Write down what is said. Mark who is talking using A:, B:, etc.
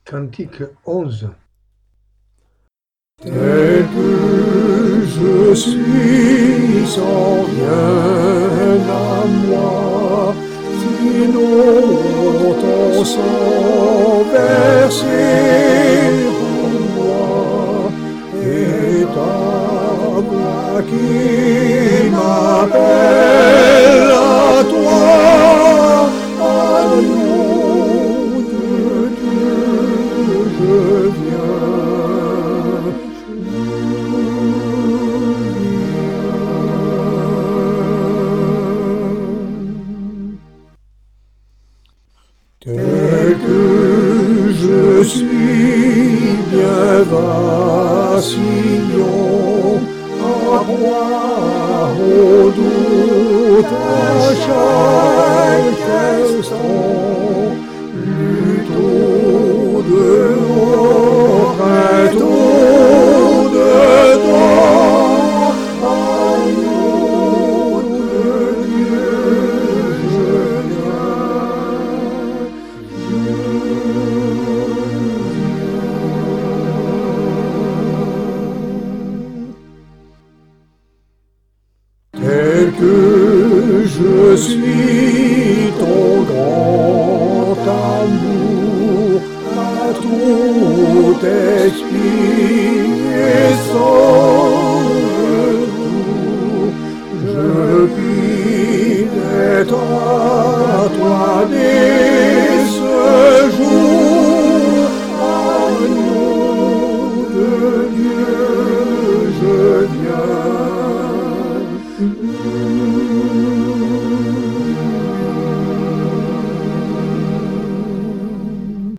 A: Cantique 11.
B: Tel que je suis sans rien à moi, sinon ton sang versé en moi, et ta voix qui m'appelle à toi, agneau de Dieu, je viens. Tel que je suis bien vacillant, à croire au doute à chaque instant, plutôt dehors, plutôt dedans, agneau de Dieu, je tel que je suis ton grand amour, à tout expier sans